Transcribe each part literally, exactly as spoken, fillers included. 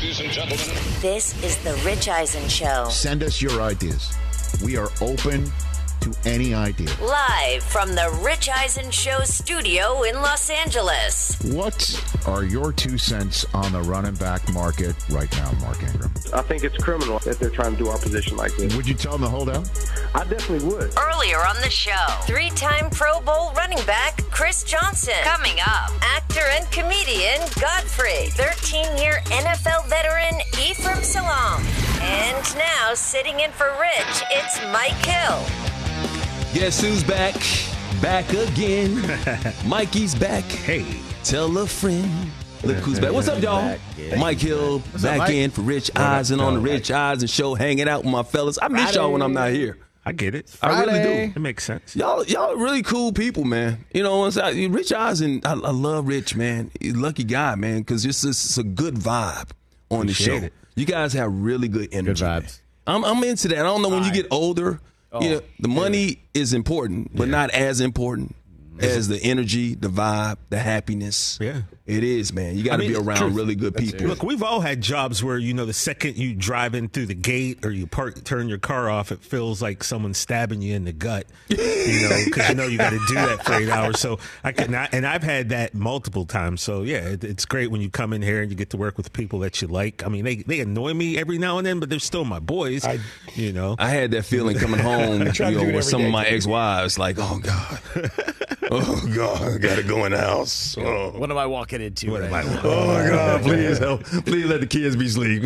Ladies and gentlemen, this is the Rich Eisen Show. Send us your ideas. We are open to any idea. Live from the Rich Eisen Show studio in Los Angeles. What are your two cents on the running back market right now, Mark Ingram? I think it's criminal that they're trying to do our position like this. Would you tell them to hold out? I definitely would. Earlier on the show, three-time Pro Bowl running back Chris Johnson. Coming up, actor and comedian Godfrey. thirteen-year N F L veteran Ephraim Salaam. And now, sitting in for Rich, it's Mike Hill. Guess who's back? Back again. Mikey's back. Hey. Tell a friend. Look who's back. What's up, y'all? Yeah. Mike Hill What's back up, in for Rich Eisen on the Rich Eisen Show, hanging out with my fellas. I miss Friday. y'all when I'm not here. I get it. I really do. It makes sense. Y'all, y'all really cool people, man. You know, once I, Rich Eisen, I, I love Rich, man. He's a lucky guy, man, because it's, it's a good vibe on the show. It. You guys have really good energy. Good vibes. I'm, I'm into that. I don't know when you get older. Oh, you know, the money yeah. is important, but yeah. not as important as the energy, the vibe, the happiness. Yeah. It is, man. You got to I mean, be around truth. really good That's people. It. Look, we've all had jobs where, you know, the second you drive in through the gate or you park, turn your car off, it feels like someone's stabbing you in the gut, you know, because you know you got to do that for eight hours. So I could not, and I've had that multiple times. So, yeah, it, it's great when you come in here and you get to work with people that you like. I mean, they, they annoy me every now and then, but they're still my boys, I, you know. I had that feeling coming home you know, with some day, of my ex-wives, like, oh, God. Oh, God, I got to go in the house. Oh. What am I walking into? What right am I now? Oh, my God, please help. Please let the kids be asleep.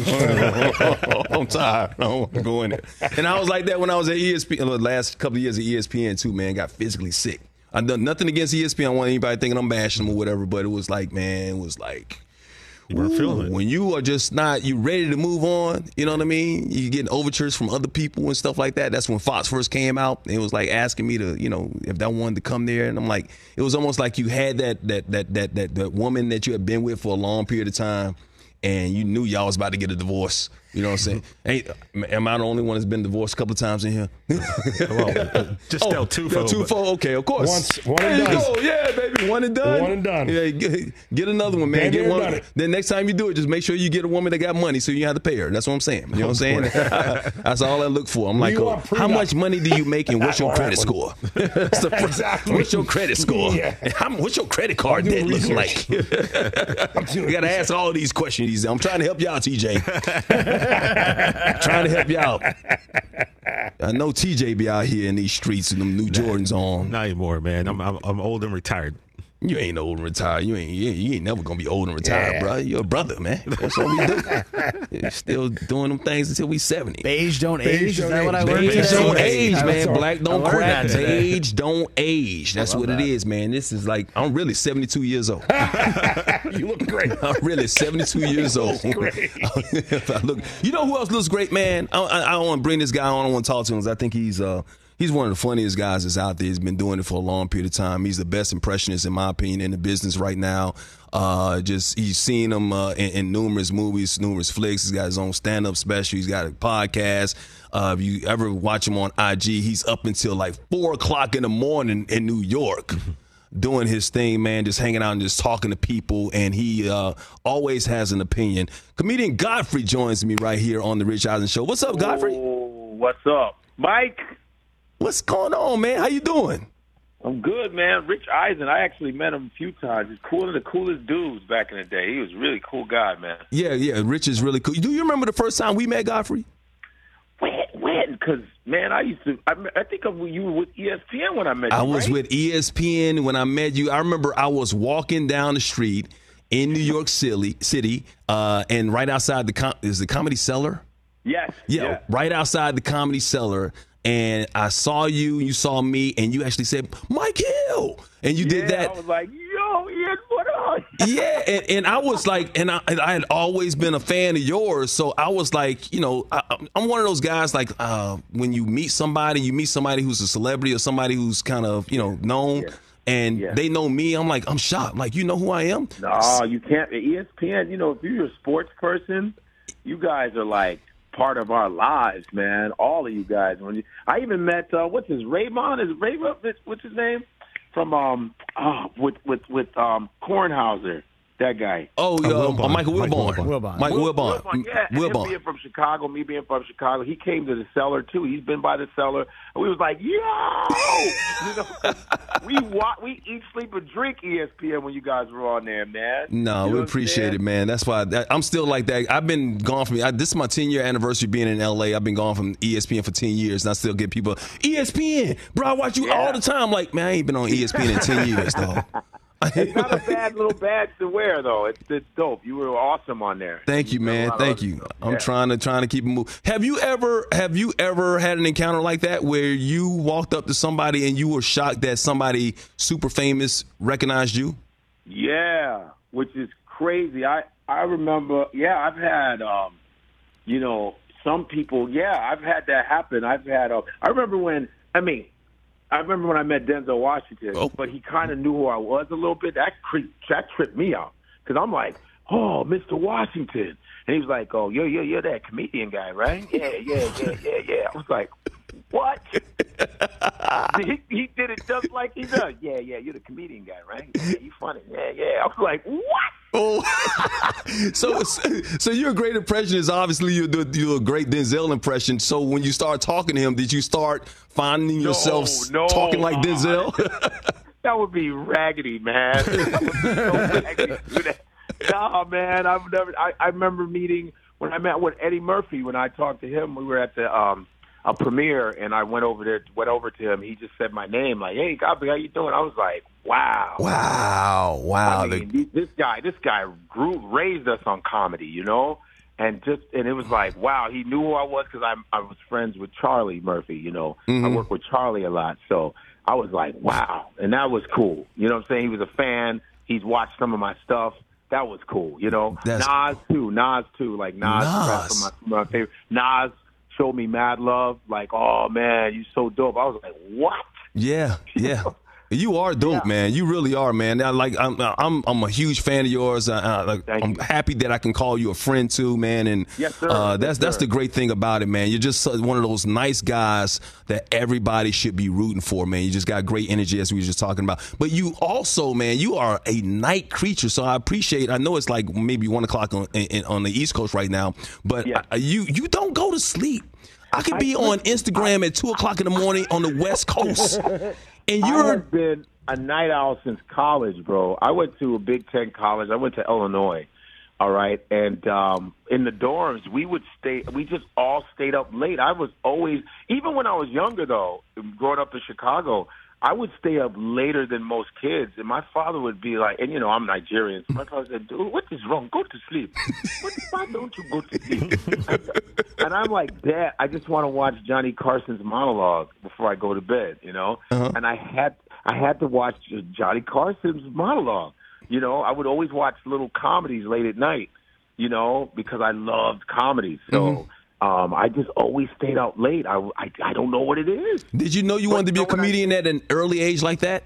I'm tired. I don't want to go in there. And I was like that when I was at E S P N, the last couple of years at E S P N, too, man. Got physically sick. I done nothing against E S P N. I don't want anybody thinking I'm bashing them or whatever, but it was like, man, it was like, you weren't feeling it. When you are just not, you ready to move on, you know what I mean? You getting overtures from other people and stuff like that. That's when Fox first came out. It was like asking me to, you know, if I wanted to come there. And I'm like, it was almost like you had that that that that that, that woman that you had been with for a long period of time, and you knew y'all was about to get a divorce. You know what I'm saying? Ain't, am I the only one that's been divorced a couple of times in here? Well, just oh, Del Tufo. Del Tufo, okay, of course. Once, one and there done. You go. Yeah, baby, one and done. One and done. Yeah, get, get another one, man. Damn get one. Done it. Then next time you do it, just make sure you get a woman that got money so you have to pay her. That's what I'm saying. You know what I'm saying? That's all I look for. I'm like, oh, how much money do you make and what's your credit score? Exactly. What's your credit score? Yeah. And how, what's your credit card debt looking like? You got to ask all these questions. I'm trying to help you out, T J. Trying to help you out. I know T J be out here in these streets with them new Jordans on. Not anymore, man. I'm I'm, I'm old and retired. You ain't old and retired. You ain't you ain't, you ain't never gonna be old and retired, yeah. bro. You're a brother, man. That's what we do. You're still doing them things until we seventy. Beige don't Beige age. don't Is that age. what I learned? Beige today? don't age, man. That's Black don't I learned crack. that today. Beige don't age. That's what that. it is, man. This is like, I'm really seventy-two years old. You look great. I'm really seventy-two years old. If I look, you know who else looks great, man? I, I, I don't want to bring this guy on. I don't want to talk to him because I think he's uh, he's one of the funniest guys that's out there. He's been doing it for a long period of time. He's the best impressionist, in my opinion, in the business right now. Uh, just he's seen him uh, in, in numerous movies, numerous flicks. He's got his own stand-up special. He's got a podcast. Uh, if you ever watch him on I G, he's up until like four o'clock in the morning in New York. Doing his thing, man, just hanging out and just talking to people, and he uh, always has an opinion. Comedian Godfrey joins me right here on the Rich Eisen Show. What's up, Godfrey? Oh, what's up, Mike? What's going on, man? How you doing? I'm good, man. Rich Eisen, I actually met him a few times. He's cool, the coolest dudes back in the day. He was a really cool guy, man. Yeah, yeah, Rich is really cool. Do you remember the first time we met, Godfrey? When? When? Because, man, I used to, I, I think of you were with E S P N when I met you, I was right? with E S P N when I met you. I remember I was walking down the street in New York City, city uh, and right outside the, com- is the Comedy Cellar? Yes. Yeah, yeah, right outside the Comedy Cellar. And I saw you, you saw me, and you actually said, Mike Hill. And you yeah, did that. I was like, yo, Ian, what up? Yeah, and, and I was like, and I, and I had always been a fan of yours. So I was like, you know, I, I'm one of those guys, like, uh, when you meet somebody, you meet somebody who's a celebrity or somebody who's kind of, you know, known. Yeah. And yeah. they know me. I'm like, I'm shocked. Like, you know who I am? No, you can't. E S P N, you know, if you're a sports person, you guys are like part of our lives, man. All of you guys. When you, I even met uh, what's his Raymond? Is Raymond? What's his name? From um, oh, with with with um, Kornhauser. That guy. Oh, uh, Wilbon. uh, Michael Mike Wilbon. Wilbon. Mike Wil- Wilbon. Wilbon, yeah, and him Wilbon. being from Chicago, me being from Chicago, he came to the cellar too. He's been by the cellar, and we was like, yo, you know, we wa- we eat, sleep, and drink E S P N when you guys were on there, man. No, You know we what I'm appreciate saying? it, man. That's why I, I'm still like that. I've been gone from. I, this is my ten year anniversary being in L A. I've been gone from E S P N for ten years, and I still get people E S P N, bro. I watch you Yeah. all the time. Like, man, I ain't been on E S P N in ten years, dog. It's not a bad little badge to wear, though. It's it's dope. You were awesome on there. Thank you, done a man. lot of Thank other you. stuff. I'm Yeah. trying to trying to keep it moving. Have you ever have you ever had an encounter like that where you walked up to somebody and you were shocked that somebody super famous recognized you? Yeah, which is crazy. I I remember. Yeah, I've had. Um, you know, some people. Yeah, I've had that happen. I've had. Uh, I remember when. I mean. I remember when I met Denzel Washington, Oh. but he kind of knew who I was a little bit. That creep, that tripped me out because I'm like, oh, Mister Washington, and he was like, oh, you're you're you're that comedian guy, right? Yeah, yeah, yeah, yeah, yeah. I was like, what? he, he did it just like he does. Yeah, yeah, you're the comedian guy, right? Yeah, you funny. Yeah, yeah. I was like, what? Oh, so so your great impression is obviously you're, the, you're a great Denzel impression. So when you start talking to him, did you start finding yourself no, talking like Denzel? That would be raggedy, man. That would be so raggedy to do that. Nah, man, I've never. I, I remember meeting when I met with Eddie Murphy. When I talked to him, we were at the um, a premiere, and I went over there, went over to him. He just said my name, like, "Hey, Copy, how you doing?" I was like, "Wow, Wow, wow. I mean, this guy, this guy grew, raised us on comedy, you know, and just, and it was like, wow, he knew who I was because I, I was friends with Charlie Murphy, you know, I work with Charlie a lot, so I was like, wow, and that was cool, you know what I'm saying? He was a fan. He's watched some of my stuff. That was cool, you know. That's- Nas too, Nas too, like Nas, Nas. From my, my favorite. Nas showed me mad love, like, oh man, you so dope. I was like, what? Yeah, yeah. You are dope, Yeah. man. You really are, man. I, like I'm, I'm, I'm a huge fan of yours. Uh, uh, like, Thank I'm you. happy that I can call you a friend too, man. And Yes, sir. Uh, that's Yes, that's sir. the great thing about it, man. You're just so- one of those nice guys that everybody should be rooting for, man. You just got great energy, as we were just talking about. But you also, man, you are a night creature. So I appreciate. I know it's like maybe one o'clock on in, on the East Coast right now, but Yeah. uh, you you don't go to sleep. I could be on Instagram at two o'clock in the morning on the West Coast, and I you're. have been a night owl since college, bro. I went to a Big Ten college. I went to Illinois, all right? And um, in the dorms, we would stay, we just all stayed up late. I was always, even when I was younger, though, growing up in Chicago, I would stay up later than most kids. And my father would be like, and, you know, I'm Nigerian. So my father said, dude, what is wrong? Go to sleep. What, why don't you go to sleep? And I'm like, Dad, I just want to watch Johnny Carson's monologue before I go to bed, you know? Uh-huh. And I had I had to watch Johnny Carson's monologue. You know, I would always watch little comedies late at night, you know, because I loved comedies. So um, I just always stayed out late. I, I, I don't know what it is. Did you know you wanted to be a know what I- comedian at an early age like that?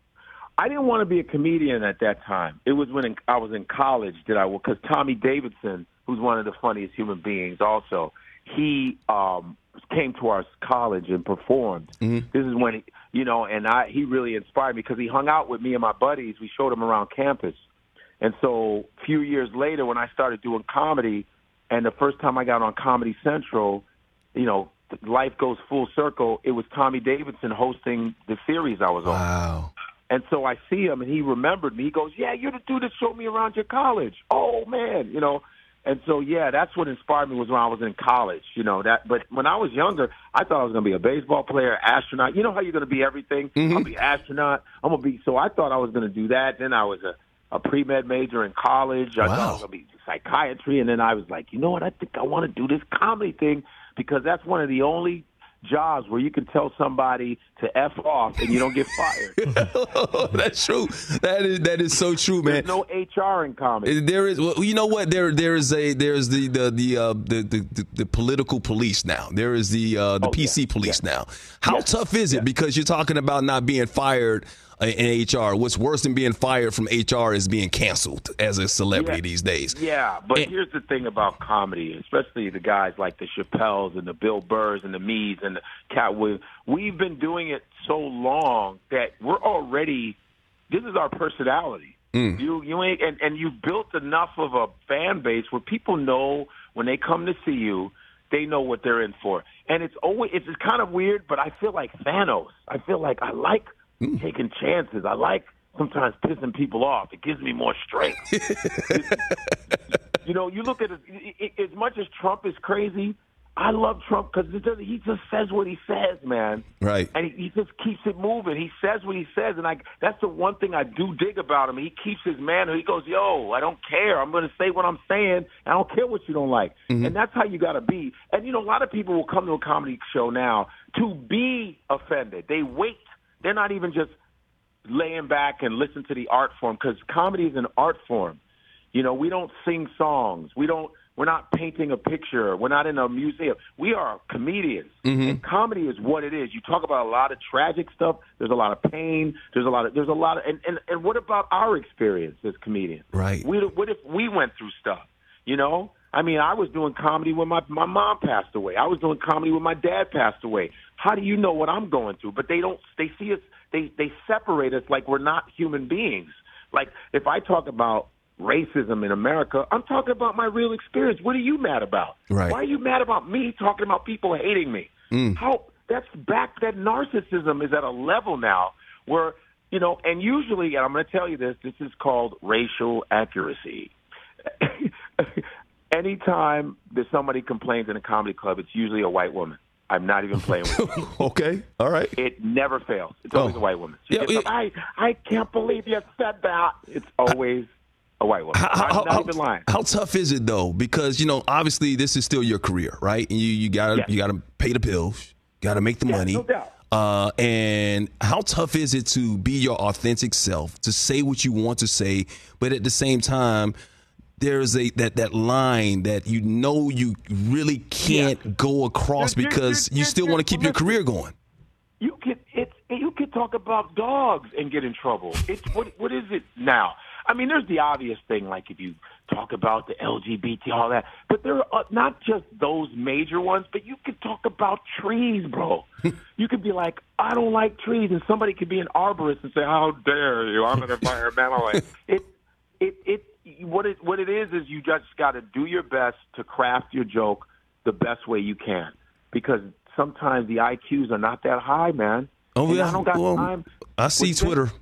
I didn't want to be a comedian at that time. It was when in, I was in college that I because Tommy Davidson, who's one of the funniest human beings also, he um, came to our college and performed. Mm-hmm. This is when, he, you know, and I he really inspired me because he hung out with me and my buddies. We showed him around campus. And so a few years later when I started doing comedy, and the first time I got on Comedy Central, you know, life goes full circle. It was Tommy Davidson hosting the series I was on. Wow. And so I see him, and he remembered me. He goes, yeah, you're the dude that showed me around your college. Oh, man, you know. And so, yeah, that's what inspired me was when I was in college, you know. That. But when I was younger, I thought I was going to be a baseball player, astronaut. You know how you're going to be everything? Mm-hmm. I'll be astronaut. I'm going to be – so I thought I was going to do that. Then I was a, a pre-med major in college. I Wow. thought I was going to be psychiatry. And then I was like, you know what, I think I want to do this comedy thing because that's one of the only – jobs where you can tell somebody to F off and you don't get fired. That's true. That is that is so true, man. There's no H R in comedy. There is, well, you know what? There, there is a, there's the, the, the, uh, the, the, the, the political police now. There is the, uh, the Oh, P C yeah, police yeah. now. How Yeah, tough is it? yeah. Because you're talking about not being fired uh, in H R. What's worse than being fired from H R is being canceled as a celebrity Yeah. these days. Yeah, but And- here's the thing about comedy, especially the guys like the Chappelles and the Bill Burrs and the Meads and the Cat Williams. We've been doing it so long that we're already – this is our personality. Mm. You you ain't and, and you've built enough of a fan base where people know when they come to see you, they know what they're in for. And it's always it's kind of weird, but I feel like Thanos. I feel like I like mm. taking chances. I like sometimes pissing people off. It gives me more strength. You know, you look at it, it, it, as much as Trump is crazy, I love Trump because he just says what he says, man. Right. And he, he just keeps it moving. He says what he says, and I, that's the one thing I do dig about him. He keeps his manner. He goes, yo, I don't care. I'm going to say what I'm saying. I don't care what you don't like. Mm-hmm. And that's how you got to be. And, you know, a lot of people will come to a comedy show now to be offended. They wait. They're not even just laying back and listen to the art form because comedy is an art form. You know, we don't sing songs. We don't. We're not painting a picture. We're not in a museum. We are comedians, mm-hmm. and comedy is what it is. You talk about a lot of tragic stuff. There's a lot of pain. There's a lot of. There's a lot of. And, and, and what about our experience as comedians? Right. We, what if we went through stuff? You know. I mean, I was doing comedy when my my mom passed away. I was doing comedy when my dad passed away. How do you know what I'm going through? But they don't. They see us. They they separate us like we're not human beings. Like if I talk about racism in America, I'm talking about my real experience. What are you mad about? Right. Why are you mad about me talking about people hating me? Mm. How that's back that narcissism is at a level now where, you know, and usually, and I'm going to tell you this, this is called racial accuracy. Anytime that somebody complains in a comedy club, it's usually a white woman. I'm not even playing with you. Okay, all right. It never fails. It's always oh. a white woman. Yeah, yeah. I, I can't believe you said that. It's always a white woman. How, I'm how, not how, even lying. How tough is it though? Because you know, obviously, this is still your career, right? And you you gotta yes. you gotta pay the bills, gotta make the yes, money. No doubt. Uh, and how tough is it to be your authentic self, to say what you want to say, but at the same time, there's a that, that line that you know you really can't yeah. go across there, because there, there, you still want to keep your career going. You could it's you could talk about dogs and get in trouble. It's what what is it now? I mean, there's the obvious thing, like if you talk about the L G B T, all that. But there are not just those major ones, but you could talk about trees, bro. You could be like, I don't like trees, and somebody could be an arborist and say, how dare you? I'm an environmentalist. it, it, it, what it, what it is is you just got to do your best to craft your joke the best way you can, because sometimes the I Qs are not that high, man. Oh, and yeah. I don't got well, time. I see Twitter.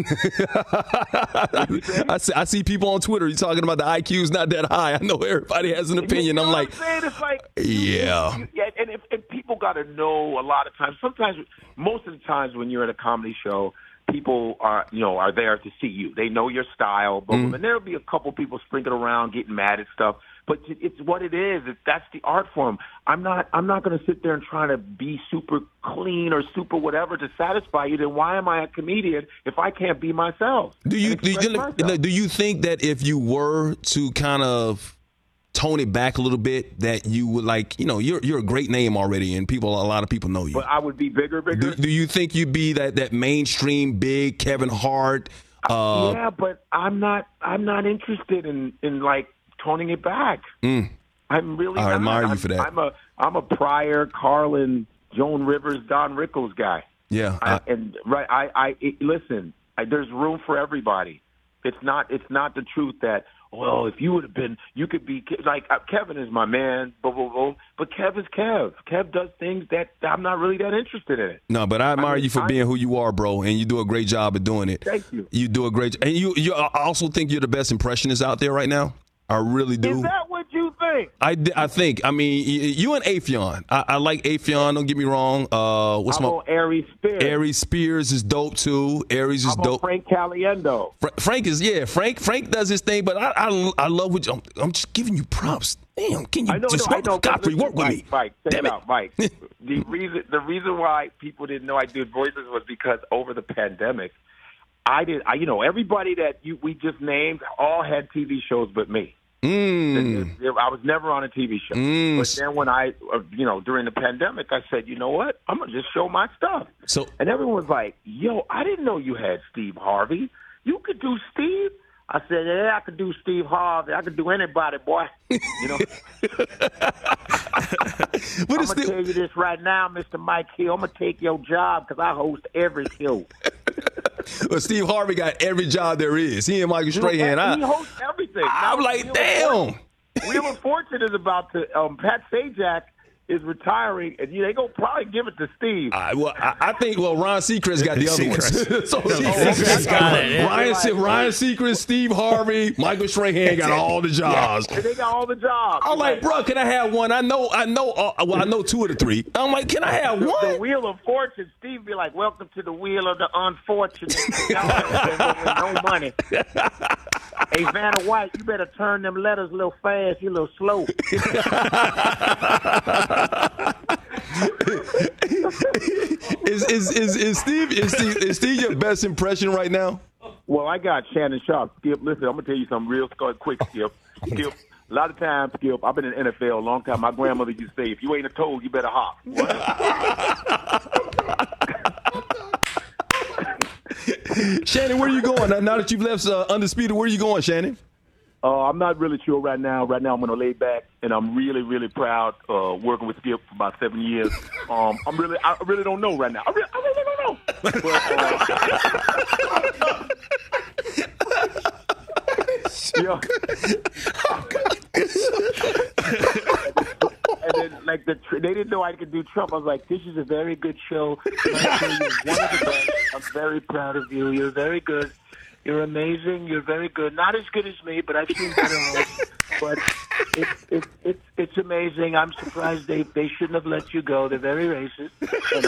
I see I see people on Twitter. You're talking about the I Q's not that high. I know everybody has an opinion. You know I'm like, what I'm saying? It's like, yeah. You, you, yeah, and, if, and people got to know a lot of times. Sometimes, most of the times when you're at a comedy show, people are, you know, are there to see you. They know your style, but mm. and there'll be a couple people sprinkling around, getting mad at stuff. But it's what it is. That's the art form. I'm not. I'm not going to sit there and try to be super clean or super whatever to satisfy you. Then why am I a comedian if I can't be myself? Do you do you, myself? do you think that if you were to kind of tone it back a little bit, that you would, like, you know, you're you're a great name already, and people, a lot of people know you. But I would be bigger, bigger. Do, do you think you'd be that that mainstream big Kevin Hart? Uh, yeah, but I'm not. I'm not interested in in like. toning it back. Mm. I'm really I not. admire I'm, you for that. I'm a I'm a Pryor, Carlin, Joan Rivers, Don Rickles guy. Yeah, I, I, and right. I I it, listen. I, there's room for everybody. It's not. It's not the truth that. Well, if you would have been, you could be like uh, Kevin is my man. Blah, blah, blah. But Kev is Kev. Kev does things that I'm not really that interested in it. No, but I admire I mean, you for I, being who you are, bro, and you do a great job of doing it. Thank you. You do a great, and you you I also think you're the best impressionist out there right now. I really do. Is that what you think? I, I think. I mean, you and Affion. I, I like Affion. Don't get me wrong. Uh, what's I'm my on Aries Spears. Aries Spears is dope too. Aries is I'm dope. On Frank Caliendo. Fra- Frank is yeah. Frank Frank does his thing, but I I, I love what you, I'm, I'm just giving you props. Damn, can you I know, just no, work, I know, Godfrey, listen, work with Mike, me? Mike, check Damn it it. out, Mike. the reason the reason why people didn't know I did voices was because over the pandemic, I did. I, you know, everybody that you we just named all had T V shows, but me. Mm. I was never on a T V show. Mm. But then when I, you know, during the pandemic, I said, you know what? I'm going to just show my stuff. So, and everyone was like, yo, I didn't know you had Steve Harvey. You could do Steve? I said, yeah, I could do Steve Harvey. I could do anybody, boy. You know? I'm going to tell you this right now, Mister Mike Hill. I'm going to take your job because I host every show. Well, Steve Harvey got every job there is. He and Michael Strahan. I, he hosts everything. I'm Now, like, Wheel of damn. Fortune- Wheel of Fortune is about to. Um, Pat Sajak is retiring, and you, they gonna probably give it to Steve. I, well, I, I think well, Ryan Seacrest got the other ones. so, Seacrest got it, it. Ryan, Se- Ryan Seacrest, Steve Harvey, Michael Strahan got all the jobs. And they got all the jobs. I'm like, bro, can I have one? I know, I know. Uh, well, I know two of the three. I'm like, can I have The, one? the Wheel of Fortune, Steve be like, welcome to the Wheel of the Unfortunate. No money. Hey, Vanna White, you better turn them letters a little fast. You a little slow. is, is is is Steve is Steve, is Steve your best impression right now? Well, I got Shannon Sharp. Skip, listen, I'm gonna tell you something real quick, Skip. Skip. A lot of times, Skip, I've been in the N F L a long time. My grandmother used to say, if you ain't a toad, you better hop. Shannon, where are you going? Now, now that you've left uh, Undisputed, where are you going, Shannon? Uh, I'm not really sure right now. Right now, I'm going to lay back, and I'm really, really proud uh, working with Skip for about seven years. Um, I'm really, I really don't know right now. I really, I really don't know. But, uh, and then, like the, they didn't know I could do Trump. I was like, "This is a very good show. You're one of the best. I'm very proud of you. You're very good. You're amazing. You're very good. Not as good as me, but I've seen better hosts. But it's it's it's it's amazing. I'm surprised they they shouldn't have let you go. They're very racist." And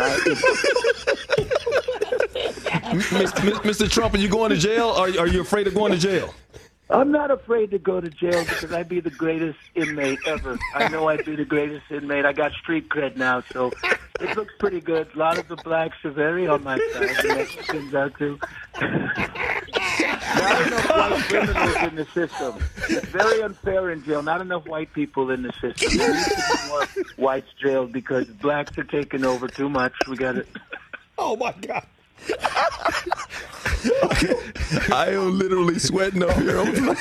I, Mister Trump, are you going to jail? Or are you afraid of going to jail? I'm not afraid to go to jail because I'd be the greatest inmate ever. I know I'd be the greatest inmate. I got street cred now, so it looks pretty good. A lot of the blacks are very on my side. The Mexicans are too. Not enough white criminals in the system. It's very unfair in jail. Not enough white people in the system. There needs to be more whites jailed because blacks are taking over too much. We got it. Oh my God. I am literally sweating up here.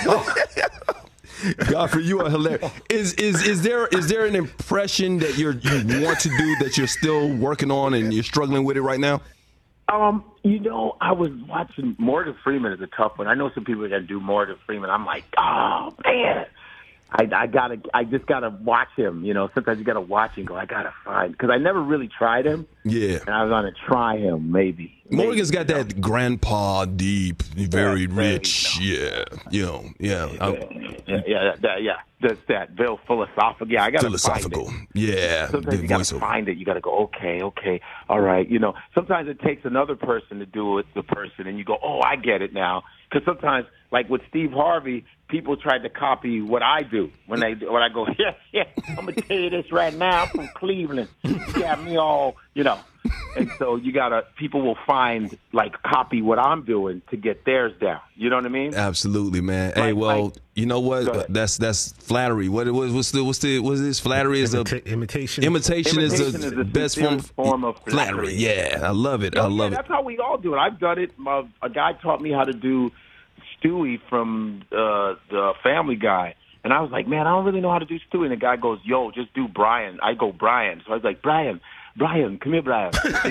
Godfrey, you are hilarious. Is is is there is there an impression that you're you want to do that you're still working on and you're struggling with it right now? Um, you know, I was watching Morgan Freeman is a tough one. I know some people that do Morgan Freeman. I'm like, oh man, I, I gotta, I just gotta watch him. You know, sometimes you gotta watch him. Go, I gotta find because I never really tried him. Yeah, and I was gonna try him maybe. Morgan's maybe, got that grandpa deep, very yeah, rich. Very, yeah, you know, yeah, yeah, yeah, yeah, yeah, yeah. That's that very philosophical. Yeah, I gotta philosophical. Find it. Yeah, sometimes you gotta find it. You gotta go. Okay, okay, all right. You know, sometimes it takes another person to do it. The person, and you go, oh, I get it now. Because sometimes, like with Steve Harvey, people tried to copy what I do when they when I go, yeah, yeah. I'm gonna tell you this right now. I'm from Cleveland. You got me all, you know. And so you gotta, people will find, like, copy what I'm doing to get theirs down. You know what I mean? Absolutely, man. Like, hey, well, like, you know what? That's that's flattery. What was what's the what's the what's this? Flattery is Imita- a imitation. Imitation, imitation is the, is the best form, form of flattery. flattery. Yeah, I love it. No, I love yeah, it. That's how we all do it. I've done it. My, a guy taught me how to do Stewie from uh, the Family Guy. And I was like, man, I don't really know how to do Stewie. And the guy goes, yo, just do Brian. I go, Brian. So I was like, Brian, Brian, come here, Brian.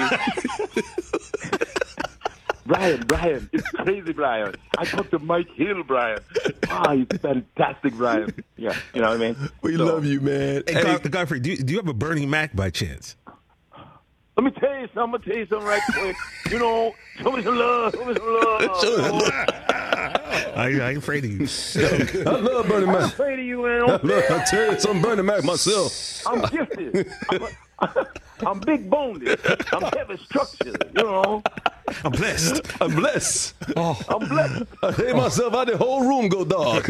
Brian, Brian, it's crazy, Brian. I talked to Mike Hill, Brian. Ah, he's fantastic, Brian. Yeah, you know what I mean? We so, love you, man. Hey, hey. Godfrey, do you, do you have a Bernie Mac by chance? Let me tell you something. I'm going to tell you something right quick. You know, show me some love. Show me some love. I, I ain't afraid of you. I love Bernie Mac. I'm afraid of you, man. I love, I tell you something, Bernie Mac myself. I'm gifted. I'm, a, I'm big boned. I'm heavy structured, you know. I'm blessed. I'm blessed. Oh. I'm blessed. I hate myself out the whole room go dog.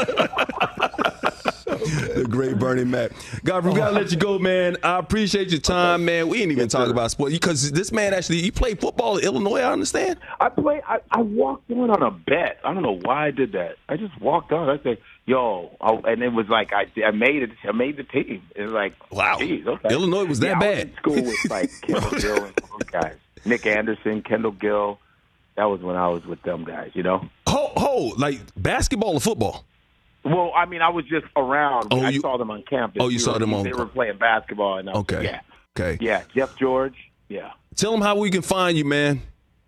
The great Bernie Mac. Godfrey, we got to let you go, man. I appreciate your time, man. We ain't even yes, talk sir. about sports because this man actually, he played football in Illinois, I understand. I play. I, I walked on on a bet. I don't know why I did that. I just walked on. I said, yo, I, and it was like, I, I made it. I made the team. It was like, wow. Geez, okay. Illinois was that yeah, bad. I was in school with like Kendall Gill and those guys. Nick Anderson, Kendall Gill. That was when I was with them guys, you know? Ho, ho, like basketball or football? Well, I mean, I was just around. Oh, I you, saw them on campus. Oh, you we saw were, them on They were playing basketball. And I was, okay. Yeah. Okay. Yeah. Jeff George. Yeah. Tell them how we can find you, man.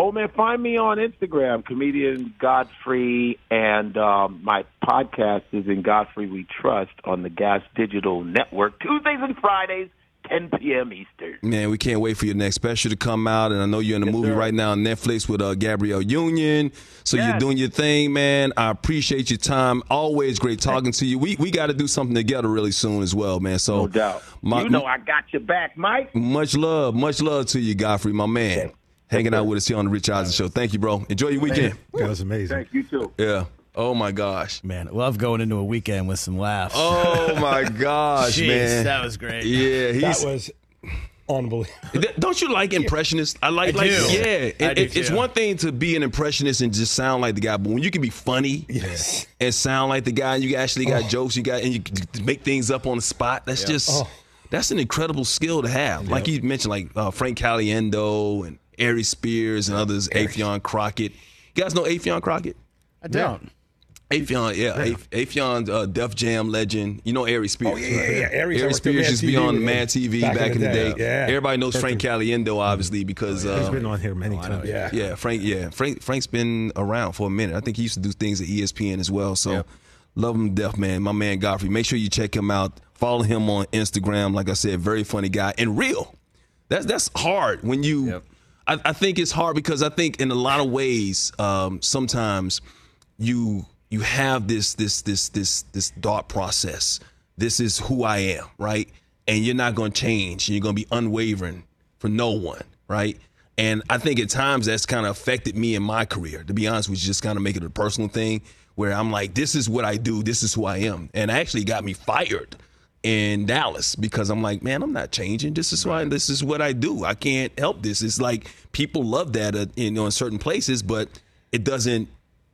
Oh, man, find me on Instagram, Comedian Godfrey, and um, my podcast is in Godfrey We Trust on the Gas Digital Network, Tuesdays and Fridays, ten p.m. Eastern. Man, we can't wait for your next special to come out, and I know you're in a Yes, movie sir. right now on Netflix with uh, Gabrielle Union, so Yes. you're doing your thing, man. I appreciate your time. Always great talking to you. We we got to do something together really soon as well, man. So No doubt. my- you know I got your back, Mike. much love, much love to you, Godfrey, my man. Okay. Hanging out with us here on the Rich Eisen Show. Thank you, bro. Enjoy your weekend. That was amazing. Thank you, too. Yeah. Oh my gosh. Man, I love going into a weekend with some laughs. Oh my gosh, Jeez, man. that was great. Yeah, he's. That was unbelievable. Th- Don't you like impressionists? I like, I like, do. yeah. I It, do it- it's too. one thing to be an impressionist and just sound like the guy, but when you can be funny Yes. and sound like the guy, and you actually got jokes, you got, and you can make things up on the spot. That's just, Oh. that's an incredible skill to have. Like you mentioned, like uh, Frank Caliendo and Ari Spears and others, Affion Crockett. You guys know Affion Crockett? I don't. Affion, yeah, Af- Affion, uh, Def Jam legend. You know Ari Spears. Oh, yeah, yeah, yeah. Ari's Ari on Spears Mad used to be T V on with Mad him T V back, in the day. Yeah. Everybody knows Frank Caliendo, obviously, because He's uh, been on here many times. Yeah. yeah, Frank, yeah, Frank, Frank's been around for a minute. I think he used to do things at E S P N as well. So, love him to death, man. My man Godfrey. Make sure you check him out. Follow him on Instagram. Like I said, very funny guy and real. That's that's hard when you. Yep. I, I think it's hard because I think in a lot of ways, um, sometimes you you have this this this this this thought process. This is who I am, right? And you're not going to change. You're going to be unwavering for no one, right? And I think at times that's kind of affected me in my career. To be honest with you, just kind of make it a personal thing where I'm like, this is what I do. This is who I am. And actually got me fired in Dallas because I'm like, man, I'm not changing. This is why. This is what I do. I can't help this. It's like people love that, uh, you know, in certain places, but it doesn't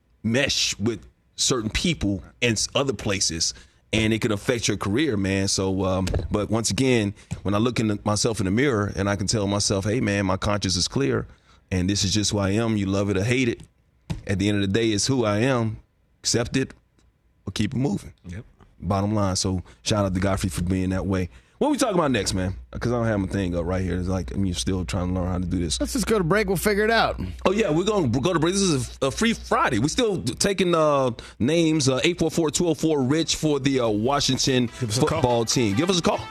mesh with certain people in s- other places, and it can affect your career, man. So, um, but once again, when I look in myself in the mirror and I can tell myself, hey, man, my conscience is clear, and this is just who I am. You love it or hate it. At the end of the day, it's who I am. Accept it or keep it moving. Yep. Bottom line. So shout out to Godfrey for being that way. What are we talking about next, man? Because I don't have my thing up right here. It's like I'm still trying to learn how to do this. Let's just go to break. We'll figure it out. Oh, yeah, we're going to go to break. This is a, a free Friday. We're still taking uh, names, uh, eight four four, two oh four, RICH for the uh, Washington us a football call. team. Give us a call.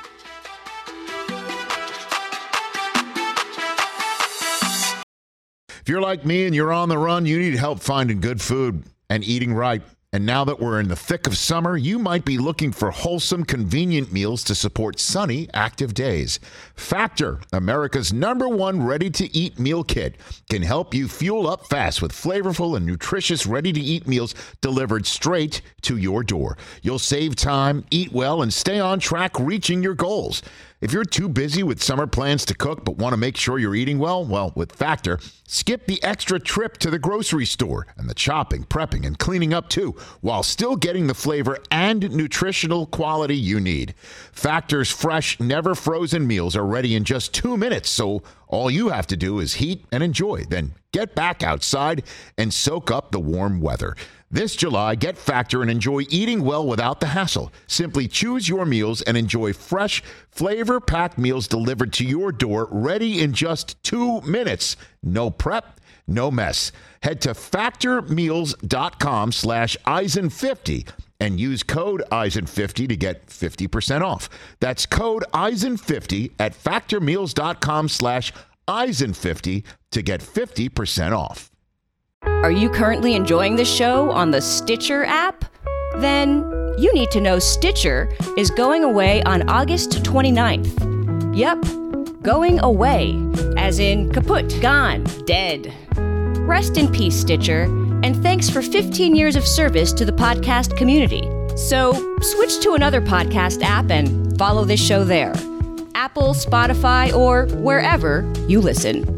If you're like me and you're on the run, you need help finding good food and eating right. And now that we're in the thick of summer, you might be looking for wholesome, convenient meals to support sunny, active days. Factor, America's number one ready-to-eat meal kit, can help you fuel up fast with flavorful and nutritious ready-to-eat meals delivered straight to your door. You'll save time, eat well, and stay on track reaching your goals. If you're too busy with summer plans to cook but want to make sure you're eating well, well, with Factor, skip the extra trip to the grocery store and the chopping, prepping, and cleaning up too, while still getting the flavor and nutritional quality you need. Factor's fresh, never frozen meals are ready in just two minutes, so all you have to do is heat and enjoy. Then get back outside and soak up the warm weather. This July, get Factor and enjoy eating well without the hassle. Simply choose your meals and enjoy fresh, flavor-packed meals delivered to your door, ready in just two minutes. No prep, no mess. Head to factormeals.com slash Eisen fifty and use code Eisen fifty to get fifty percent off. That's code Eisen fifty at factormeals.com slash Eisen fifty to get fifty percent off. Are you currently enjoying the show on the Stitcher app? Then you need to know Stitcher is going away on August twenty-ninth. Yep, going away, as in kaput, gone, dead. Rest in peace, Stitcher, and thanks for fifteen years of service to the podcast community. So switch to another podcast app and follow this show there. Apple, Spotify, or wherever you listen.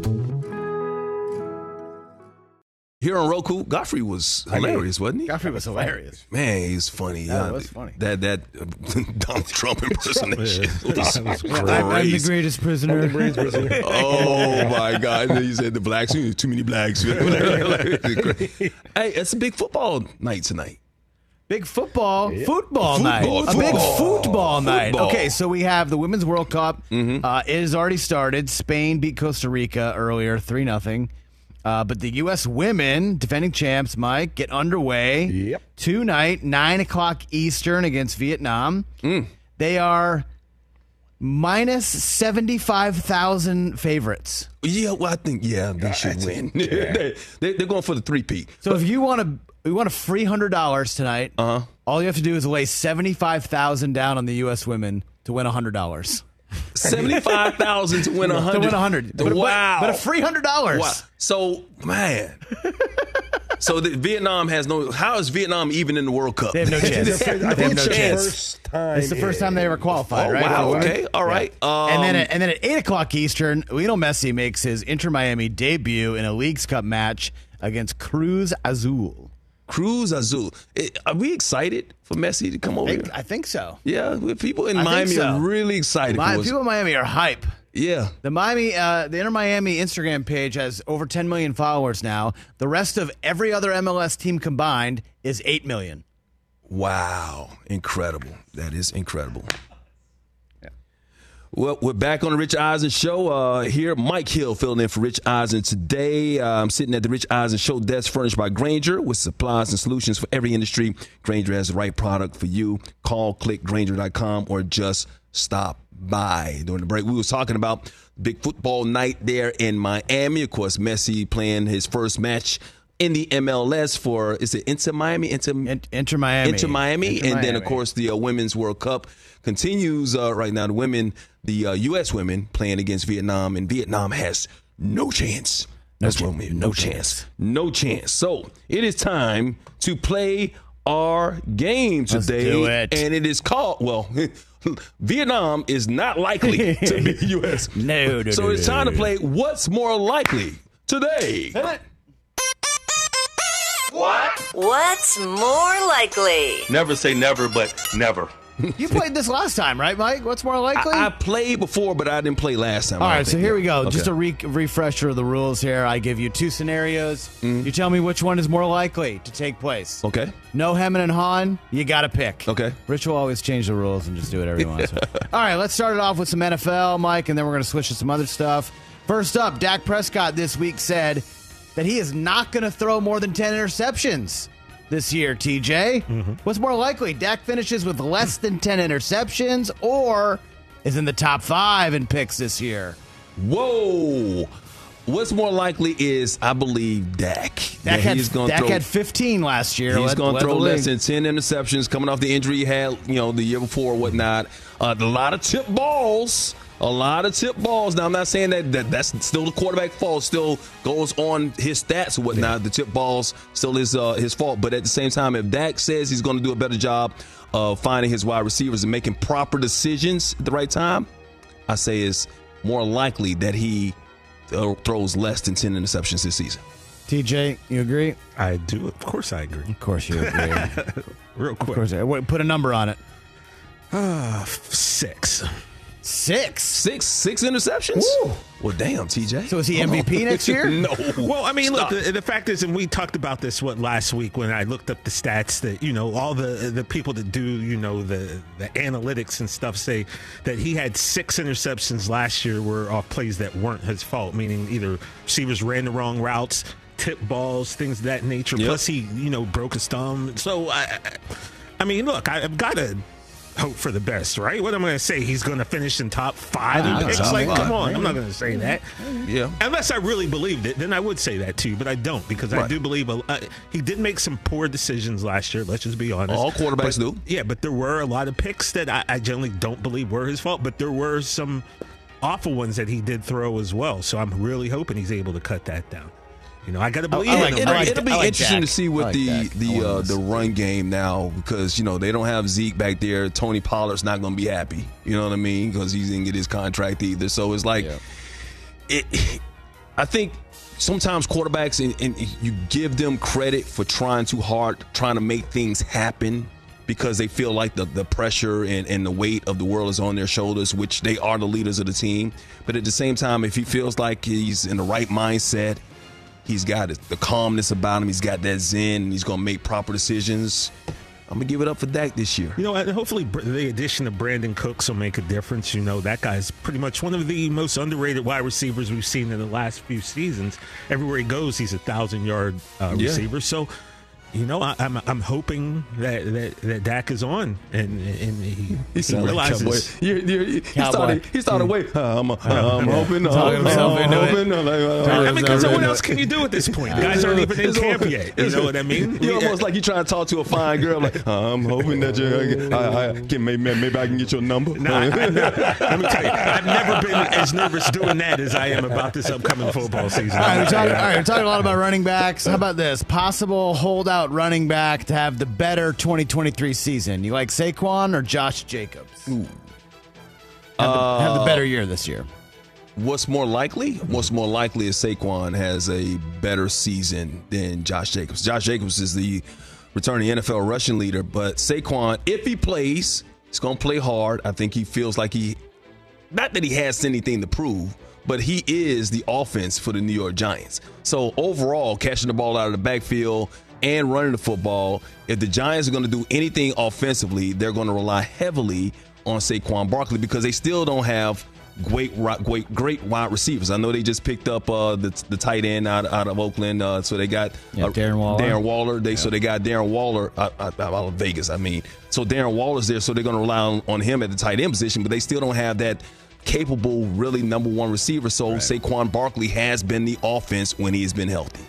Here on Roku, Godfrey was hilarious, wasn't he? Godfrey was hilarious. Man, he's funny. That Yeah, was funny. That that uh, Donald Trump impersonation was That was crazy. I'm, I'm the greatest prisoner. Oh my God! And then you said the blacks. Too many blacks. Hey, it's a big football night tonight. Big football, football night. Football, A big football. football night. Football. Okay, so we have the Women's World Cup. Uh, it has already started. Spain beat Costa Rica earlier, three nothing. Uh, but the U S women, defending champs, Mike, get underway Yep. tonight, nine o'clock Eastern against Vietnam. Mm. They are minus seventy-five thousand favorites. Yeah, well, I think, yeah, they should win. they, they, they're going for the three-peat. So if you want to you want a free one hundred dollars tonight, Uh-huh. all you have to do is lay seventy-five thousand dollars down on the U S women to win one hundred dollars. seventy-five thousand to win one hundred. To win one hundred. But, Wow. But, but a free one hundred dollars. Wow. So, man. So the, Vietnam has no. How is Vietnam even in the World Cup? They have no chance. They have They have no chance. First time It's the first time they ever qualified, Oh, right? wow. For women? Okay. All right. Um, and then at, and then at eight o'clock Eastern, Lionel Messi makes his Inter Miami debut in a Leagues Cup match against Cruz Azul. Cruz Azul. It, are we excited for Messi to come I over think, here? I think so. Yeah, people in I think Miami so. are really excited Mi- for us. people in Miami are hype. Yeah. The Miami, uh, the Inter Miami Instagram page has over ten million followers now. The rest of every other M L S team combined is eight million. Wow. Incredible. That is incredible. Well, we're back on the Rich Eisen Show. Uh, here, Mike Hill filling in for Rich Eisen today. Uh, I'm sitting at the Rich Eisen Show desk furnished by Grainger with supplies and solutions for every industry. Grainger has the right product for you. Call, click, Grainger dot com, or just stop by. During the break, we was talking about big football night there in Miami. Of course, Messi playing his first match in the M L S for, is it Inter Miami? Inter, Inter Miami. Inter Miami. Inter And then, of Miami. course, the uh, Women's World Cup continues uh, right now. The women, the uh, U S women playing against Vietnam, and Vietnam has no chance. That's what I mean. No chance. No chance. So it is time to play our game Let's today. do it. And it is called, well, Vietnam is not likely to be U S. No, no, So no, it's no, time no, to no. play What's More Likely today. What's more likely? Never say never, but never. You played this last time, right, Mike? What's more likely? I, I played before, but I didn't play last time. All I don't right, so think. here we Yeah. go. Okay. Just a re- refresher of the rules here. I give you two scenarios. Mm-hmm. You tell me which one is more likely to take place. Okay. No hemming and hawing. You got to pick. Okay. Rich will always change the rules and just do whatever he wants. All right, let's start it off with some N F L, Mike, and then we're going to switch to some other stuff. First up, Dak Prescott this week said that he is not going to throw more than ten interceptions this year, T J. Mm-hmm. What's more likely? Dak finishes with less than ten interceptions or is in the top five in picks this year? Whoa. What's more likely is, I believe, Dak. Dak, That had, he's gonna Dak throw, had fifteen last year. He's led- going led to throw the less league. than ten interceptions coming off the injury he had, you know, the year before or whatnot. Uh, a lot of tip balls. A lot of tip balls. Now, I'm not saying that, that that's still the quarterback fault. Still goes on his stats and whatnot. The tip balls still is uh, his fault. But at the same time, if Dak says he's going to do a better job of finding his wide receivers and making proper decisions at the right time, I say it's more likely that he uh, throws less than ten interceptions this season. T J, you agree? I do. Of course I agree. Of course you agree. Real Of quick. course. Wait, put a number on it. Uh, six. Six. Six six interceptions? Well, damn, T J. So is he M V P next year? No. Well, I mean, Stop. look, the, the fact is, and we talked about this, what, last week when I looked up the stats that, you know, all the the people that do, you know, the, the analytics and stuff say that he had six interceptions last year were off plays that weren't his fault, meaning either receivers ran the wrong routes, tip balls, things of that nature. Yep. Plus he, you know, broke his thumb. So, I, I mean, look, I, I've got to hope for the best, right? What am I going to say? He's going to finish in top five I in don't picks? know. Like, Come come on. on. I'm not going to say that. Yeah. Unless I really believed it, then I would say that too. But I don't, because I Right. do believe a, uh, he did make some poor decisions last year. Let's just be honest. All quarterbacks But- do. Yeah, but there were a lot of picks that I, I generally don't believe were his fault. But there were some awful ones that he did throw as well. So I'm really hoping he's able to cut that down. You know, I got to believe I in like- him. it'll, I like- it'll be I like interesting Dak. to see I what like the Dak. I the want uh, him to the run game now, because you know they don't have Zeke back there. Tony Pollard's not going to be happy. You know what I mean? Because he didn't get his contract either. So it's like, it. I think sometimes quarterbacks and, and you give them credit for trying too hard, trying to make things happen, because they feel like the, the pressure and, and the weight of the world is on their shoulders, which they are the leaders of the team. But at the same time, if he feels like he's in the right mindset, he's got the calmness about him, he's got that zen, and he's going to make proper decisions, I'm going to give it up for Dak this year. You know, and hopefully the addition of Brandon Cooks will make a difference. You know, that guy's pretty much one of the most underrated wide receivers we've seen in the last few seasons. Everywhere he goes, he's a thousand-yard uh, Yeah. receiver. So, you know, I, I'm I'm hoping that, that, that Dak is on and and he, He he sound like realizes. Cowboy. You're, you're, he Cowboy. started. He started. Wait, uh, I'm, uh, I'm hoping. Uh, Talking himself I'm into it. hoping. Uh, like, uh, I mean, because uh, what else can you do at this point? Guys aren't even in It's camp almost- yet. You know what I mean? You're almost like you trying to talk to a fine girl. Like, uh, I'm hoping that you. I, I can maybe maybe I can get your number. No, I, I, let me tell you, I've never been as nervous doing that as I am about this upcoming football season. All right, we're talking, all right, we're talking a lot about running backs. How about this? Possible holdout running back to have the better twenty twenty-three season. You like Saquon or Josh Jacobs? Have the, have the better year this year. What's more likely? What's more likely is Saquon has a better season than Josh Jacobs. Josh Jacobs is the returning N F L rushing leader, but Saquon, if he plays, he's going to play hard. I think he feels like he, not that he has anything to prove, but he is the offense for the New York Giants. So overall, catching the ball out of the backfield and running the football, if the Giants are going to do anything offensively, they're going to rely heavily on Saquon Barkley because they still don't have great, great, great wide receivers. I know they just picked up uh, the, the tight end out, out of Oakland, uh, so they got Yeah, uh, Darren Waller. Darren Waller. They so they got Darren Waller uh, uh, out of Vegas. I mean, so Darren Waller's there, so they're going to rely on, on him at the tight end position, but they still don't have that capable, really number one receiver. So right. Saquon Barkley has been the offense when he has been healthy.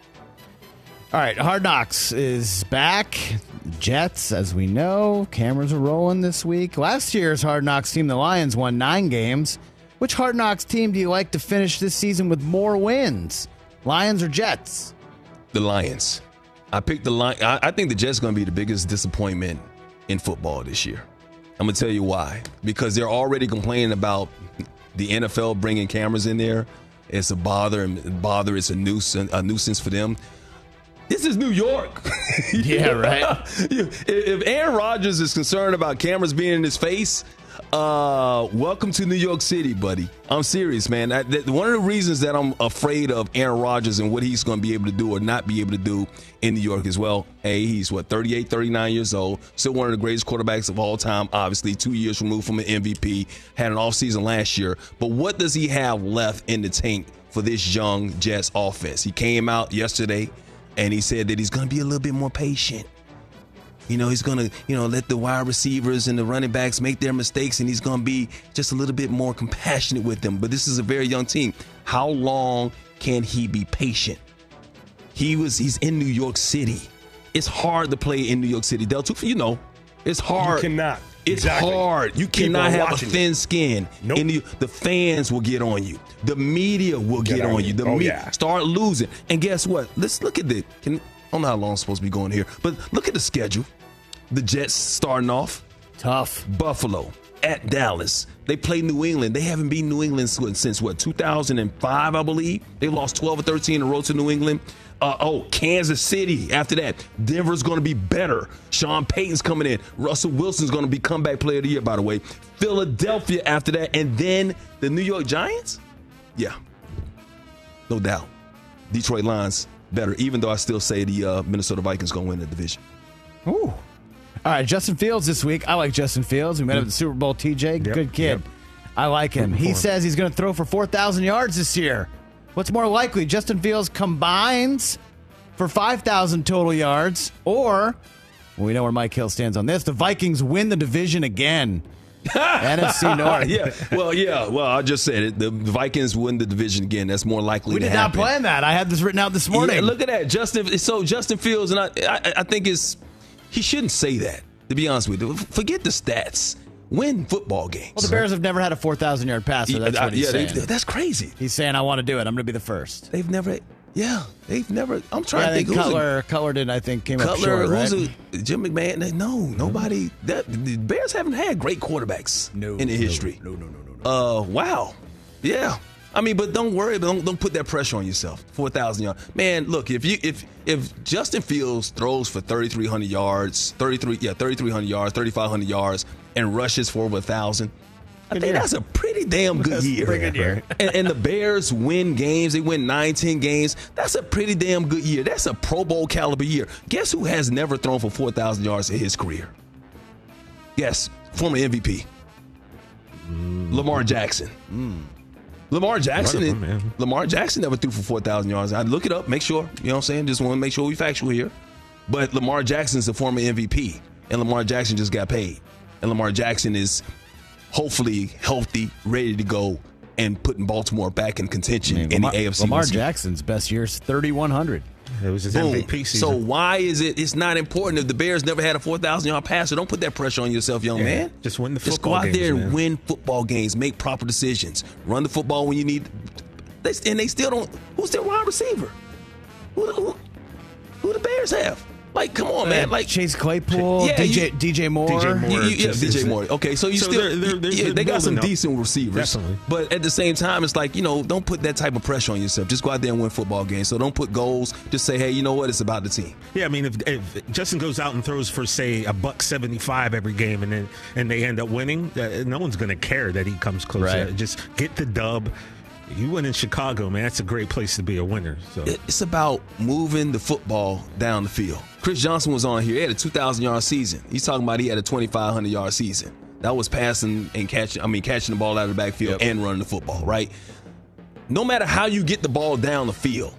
All right, Hard Knocks is back. Jets, as we know, cameras are rolling this week. Last year's Hard Knocks team, the Lions, won nine games. Which Hard Knocks team do you like to finish this season with more wins, Lions or Jets? The Lions. I picked the Lions. I, I think the Jets are going to be the biggest disappointment in football this year. I'm going to tell you why. Because they're already complaining about the N F L bringing cameras in there. It's a bother, and bother. It's a nuisance, a nuisance for them. This is New York. Yeah, right. If Aaron Rodgers is concerned about cameras being in his face, uh, welcome to New York City, buddy. I'm serious, man. I, that, one of the reasons that I'm afraid of Aaron Rodgers and what he's going to be able to do or not be able to do in New York as well. Hey, he's, what, thirty-eight, thirty-nine years old. Still one of the greatest quarterbacks of all time, obviously. Two years removed from an M V P. Had an offseason last year. But what does he have left in the tank for this young Jets offense? He came out yesterday and he said that he's going to be a little bit more patient. You know, he's going to, you know, let the wide receivers and the running backs make their mistakes, and he's going to be just a little bit more compassionate with them. But this is a very young team. How long can he be patient? He was, he's in New York City. It's hard to play in New York City. Del Tufo, you know, it's hard. You cannot. It's Exactly. hard. You People cannot are have a watching thin you. skin. Nope. In the, the fans will get on you. The media will get, Get on on you. you. The Oh, me- yeah. start losing. And guess what? Let's look at the. Can, I don't know how long I'm supposed to be going here, but look at the schedule. The Jets starting off. Tough. Buffalo at Dallas. They play New England. They haven't beaten New England since, since what, two thousand five, I believe. They lost twelve or thirteen in a row to New England. Uh, oh, Kansas City after that. Denver's going to be better. Sean Payton's coming in. Russell Wilson's going to be comeback player of the year, by the way. Philadelphia after that. And then the New York Giants? Yeah, no doubt. Detroit Lions better, even though I still say the uh, Minnesota Vikings going to win the division. Ooh. All right, Justin Fields this week. I like Justin Fields. We met him at the Super Bowl. T J, good kid. yep. I like him. He form. says he's going to throw for four thousand yards this year. What's more likely, Justin Fields combines for five thousand total yards, or, well, we know where Mike Hill stands on this, the Vikings win the division again. N F C North. Yeah, well, yeah, well, I just said it. The Vikings win the division again. That's more likely We to did not happen. plan that. I had this written out this morning. Yeah, look at that, Justin. So Justin Fields, and I, I, I think it's he shouldn't say that. To be honest with you, forget the stats. Win football games. Well, the Bears have never had a four thousand yard passer. That's what he's yeah, they- saying. that's crazy. He's saying, I want to do it. I'm going to be the first. They've never. Yeah, they've never. I'm trying Yeah, to I think. think who's a- Cutler, Cutler did, I think, came up Cutler, short, right? who's a Jim McMahon? they- No, nobody. That the Bears haven't had great quarterbacks No, in the no, history. no, no, no, no, no. Uh, wow. Yeah. I mean, but don't worry. Don't don't put that pressure on yourself. Four thousand yards, man. Look, if you if if Justin Fields throws for thirty three hundred yards, thirty three yeah, thirty three hundred yards, thirty five hundred yards, and rushes for over a thousand, I think that's a pretty damn good That's a year. pretty good year. and, and the Bears win games. They win nine, ten games. That's a pretty damn good year. That's a Pro Bowl caliber year. Guess who has never thrown for four thousand yards in his career? Yes, former M V P. Mm. Lamar Jackson. Mm. Lamar Jackson. Them, man. Lamar Jackson never threw for four thousand yards. I'd look it up, make sure. You know what I'm saying? Just want to make sure we factual here. But Lamar Jackson's the former M V P, and Lamar Jackson just got paid. And Lamar Jackson is hopefully healthy, ready to go, and putting Baltimore back in contention I mean, in Lamar, the A F C. Lamar Jackson's best year's thirty-one hundred. It was his Boom. M V P season. So why is it? It's not important if the Bears never had a four thousand yard passer. Don't put that pressure on yourself, young Yeah, man. just win the Just football go out games, there and man. win football games. Make proper decisions. Run the football when you need. They, and they still don't. Who's their wide receiver? Who, who, who the Bears have? Like, come on, man. Like Chase Claypool, Yeah, D J you- D J Moore. D J Moore. You- you- yeah, just- D J Moore. Okay, so you So still they're- they're- they're- yeah, they're they got some building up. decent receivers. Definitely. But at the same time, it's like, you know, don't put that type of pressure on yourself. Just go out there and win football games. So don't put goals. Just say, hey, you know what? It's about the team. Yeah, I mean, if, if Justin goes out and throws for, say, a buck seventy-five every game, and then and they end up winning, uh, no one's going to care that he comes close. Right. Uh, Just get the dub. You win in Chicago, man. That's a great place to be a winner. So It's about moving the football down the field. Chris Johnson was on here. He had a two thousand yard season. He's talking about he had a twenty-five hundred yard season. That was passing and catching. I mean, catching the ball out of the backfield Yep. and running the football. Right. No matter how you get the ball down the field,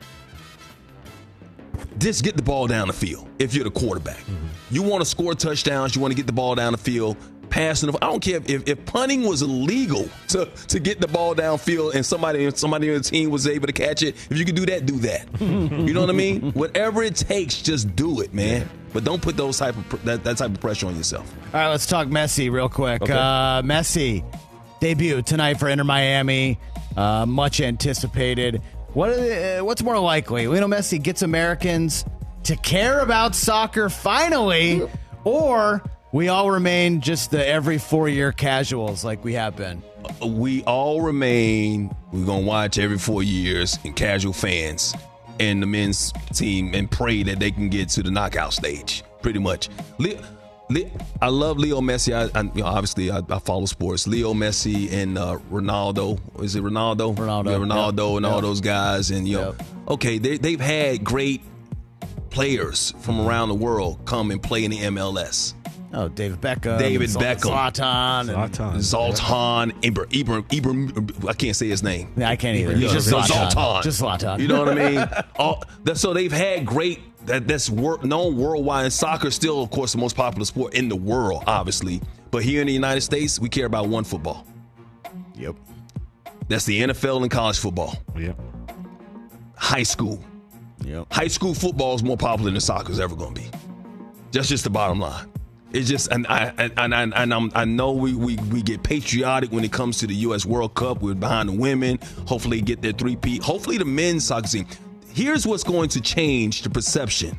just get the ball down the field. If you're the quarterback, mm-hmm. you want to score touchdowns. You want to get the ball down the field. Passing, I don't care if, if, if punting was illegal to, to get the ball downfield and somebody somebody on the team was able to catch it. If you could do that, do that. You know what I mean? Whatever it takes, just do it, man. But don't put those type of that, that type of pressure on yourself. All right, let's talk Messi real quick. Okay. Uh, Messi debut tonight for Inter Miami, uh, much anticipated. What are the, uh, what's more likely? Lionel Messi gets Americans to care about soccer finally, or we all remain just the every four-year casuals like we have been? We all remain, we're going to watch every four years and casual fans and the men's team and pray that they can get to the knockout stage, pretty much. Le- Le- I love Leo Messi. I, I, you know, obviously, I, I follow sports. Leo Messi and uh, Ronaldo. Is it Ronaldo? Ronaldo. Yeah, Ronaldo Yep. and Yep. all those guys. And, you know, Yep. okay, they, they've had great players from around the world come and play in the M L S. Oh, David Beckham. David Zl- Beckham. Zlatan. and- Zlatan. Zoltan, Ibra, Ibra, Ibra, I can't say his name. Yeah, I can't either. Yeah, Just Zlatan. Zoltan. Just Zlatan. You know what I mean? All, that, so they've had great, that, that's wor- known worldwide. And soccer is still, of course, the most popular sport in the world, obviously. But here in the United States, we care about one football. Yep. That's the N F L and college football. yeah. High school. Yep. High school football is more popular than soccer is ever going to be. That's just the bottom line. It's just, and I and, and, and, and I'm, I know we, we we get patriotic when it comes to the U S World Cup. We're behind the women. Hopefully, get their three-peat. Hopefully, the men's soccer team. Here's what's going to change the perception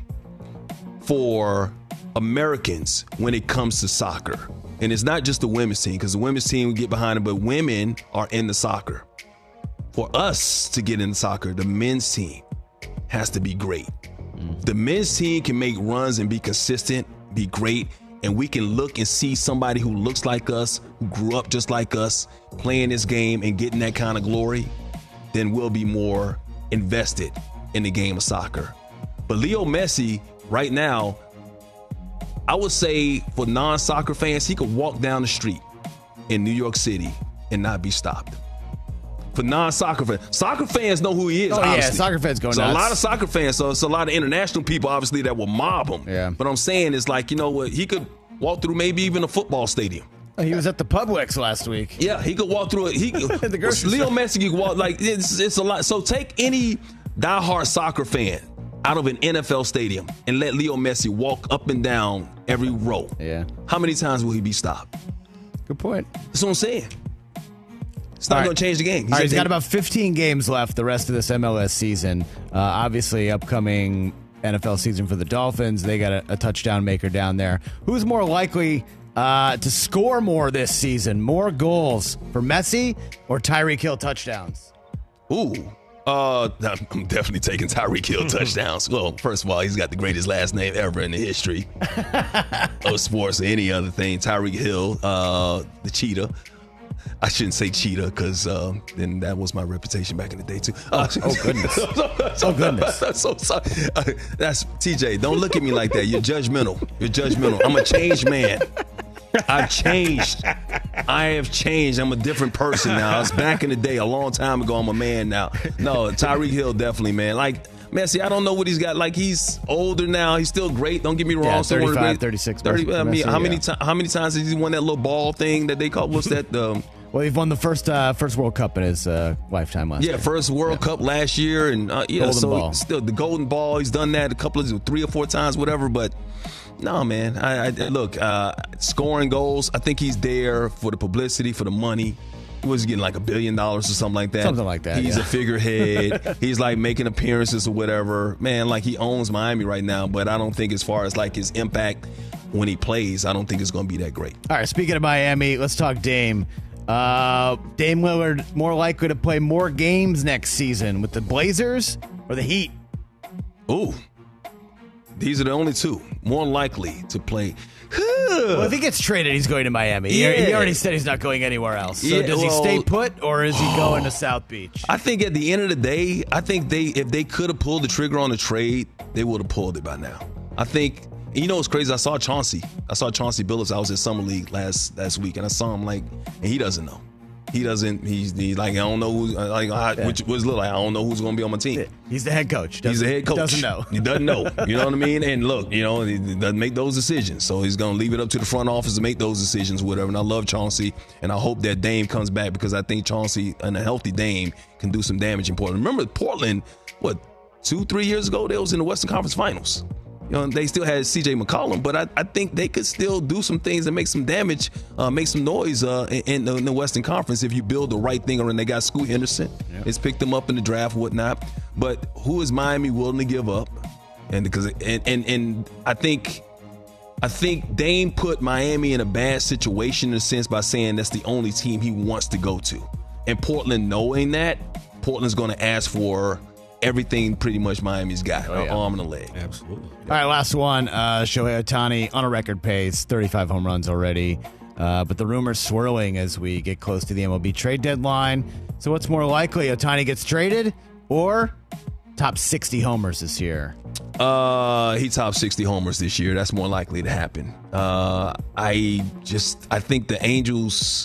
for Americans when it comes to soccer. And it's not just the women's team, because the women's team we get behind it, but women are in the soccer. For us to get in soccer, the men's team has to be great. The men's team can make runs and be consistent, be great, and we can look and see somebody who looks like us, who grew up just like us, playing this game and getting that kind of glory, then we'll be more invested in the game of soccer. But Leo Messi, right now, I would say for non-soccer fans, he could walk down the street in New York City and not be stopped. For non-soccer fans, soccer fans know who he is. Oh, yeah, obviously. soccer fans go so nuts. a lot of soccer fans, so it's a lot of international people, obviously, that will mob him. Yeah. But I'm saying is like, you know what, he could walk through maybe even a football stadium. He was at the Publix last week. Yeah, he could walk through it. He The grocery Leo store. Messi could walk like it's it's a lot. So take any diehard soccer fan out of an N F L stadium and let Leo Messi walk up and down every row. Yeah. How many times will he be stopped? Good point. That's what I'm saying. It's not All right. going to change the game. All right, he's said- got about fifteen games left the rest of this M L S season. Uh, obviously, upcoming N F L season for the Dolphins. They got a, a touchdown maker down there. Who's more likely uh, to score more this season? More goals for Messi or Tyreek Hill touchdowns? Ooh. Uh, I'm definitely taking Tyreek Hill touchdowns. Well, first of all, he's got the greatest last name ever in the history of sports or any other thing. Tyreek Hill, uh, the cheetah. I shouldn't say cheetah because uh, then that was my reputation back in the day too. Uh, oh goodness! oh goodness! So sorry. Uh, that's T J. Don't look at me like that. You're judgmental. You're judgmental. I'm a changed man. I've changed. I have changed. I'm a different person now. I was back in the day, a long time ago. I'm a man now. No, Tyreek Hill definitely, man. Like, man, see, I don't know what he's got. Like, he's older now. He's still great. Don't get me wrong. Yeah, Still one of the thirty-five, great- thirty-six. thirty, I mean, how many yeah. times? How many times has he won that little ball thing that they call? What's that? Um, Well, he's won the first uh, first World Cup in his uh, lifetime last yeah, year. first World Yeah. Cup last year, and uh, yeah, Golden so ball. still the Golden Ball. He's done that a couple of three or four times, whatever. But no, man. I, I look uh, scoring goals. I think he's there for the publicity, for the money. He was getting like a billion dollars or something like that. Something like that, He's yeah. a figurehead. He's like making appearances or whatever. Man, like he owns Miami right now. But I don't think as far as like his impact when he plays, I don't think it's going to be that great. All right, speaking of Miami, let's talk Dame. Uh, Dame Lillard more likely to play more games next season with the Blazers or the Heat? Ooh. These are the only two more likely to play. Well, if he gets traded, he's going to Miami. He- Yeah. He already said he's not going anywhere else. So Yeah, does he well- stay put or is he going to South Beach? I think at the end of the day, I think they if they could have pulled the trigger on the trade, they would have pulled it by now. I think you know what's crazy? I saw Chauncey. I saw Chauncey Billups. I was in Summer League last last week, and I saw him like, and he doesn't know. He doesn't. He's, he's like I don't know who's like I, Yeah. which was little. Like, I don't know who's going to be on my team. He's the head coach. He's Doesn't- the head coach. Doesn't know. He doesn't know. You know what I mean? And look, you know, he doesn't make those decisions. So he's going to leave it up to the front office to make those decisions, whatever. And I love Chauncey, and I hope that Dame comes back because I think Chauncey and a healthy Dame can do some damage in Portland. Remember Portland, what, two, three years ago, they was in the Western Conference Finals. You know, they still had C J McCollum, but I, I think they could still do some things and make some damage, uh, make some noise uh, in, in, the, in the Western Conference if you build the right thing around. They got Scoot Henderson. Yeah. It's picked them up in the draft, whatnot. But who is Miami willing to give up? And because and, and and I think I think Dame put Miami in a bad situation in a sense by saying that's the only team he wants to go to. And Portland knowing that, Portland's going to ask for everything pretty much Miami's got, Oh, an yeah. arm and a leg. Absolutely. All right, last one. Uh, Shohei Ohtani on a record pace, thirty-five home runs already. Uh, but the rumors swirling as we get close to the M L B trade deadline. So what's more likely? Ohtani gets traded or top sixty homers this year? Uh, he topped sixty homers this year. That's more likely to happen. Uh, I just, I think the Angels,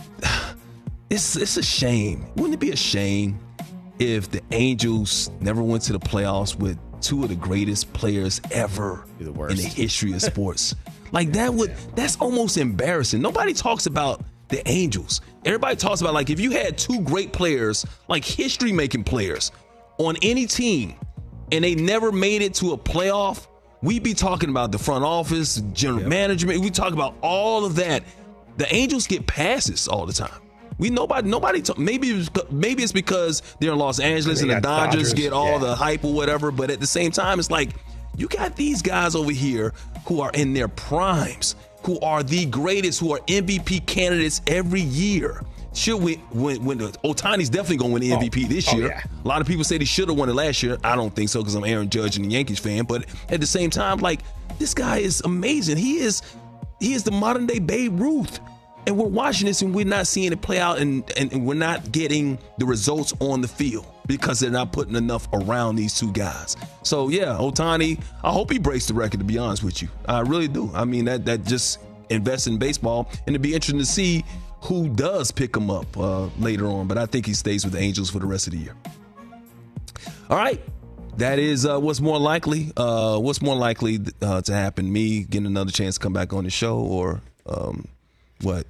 it's, it's a shame. Wouldn't it be a shame if the Angels never went to the playoffs with two of the greatest players ever Be the in worst. the history of sports? Like that would, that's almost embarrassing. Nobody talks about the Angels. Everybody talks about like if you had two great players, like history making players on any team, and they never made it to a playoff, we'd be talking about the front office, general Yep. management. We talk about all of that. The Angels get passes all the time. We nobody nobody talk, maybe it's, maybe it's because they're in Los Angeles They and the got Dodgers, Dodgers, get all yeah. the hype or whatever. But at the same time, it's like you got these guys over here who are in their primes, who are the greatest, who are M V P candidates every year. Should we when when Ohtani's definitely gonna win the M V P Oh, this oh, year? yeah. A lot of people say he should have won it last year. I don't think so because I'm Aaron Judge and a Yankees fan. But at the same time, like this guy is amazing. He is he is the modern day Babe Ruth. And we're watching this and we're not seeing it play out and, and, and we're not getting the results on the field because they're not putting enough around these two guys. So yeah, Ohtani, I hope he breaks the record, to be honest with you. I really do. I mean, that that just invests in baseball, and it'd be interesting to see who does pick him up uh, later on. But I think he stays with the Angels for the rest of the year. All right. That is uh, what's more likely. Uh, what's more likely uh, to happen? Me getting another chance to come back on the show, or um, what?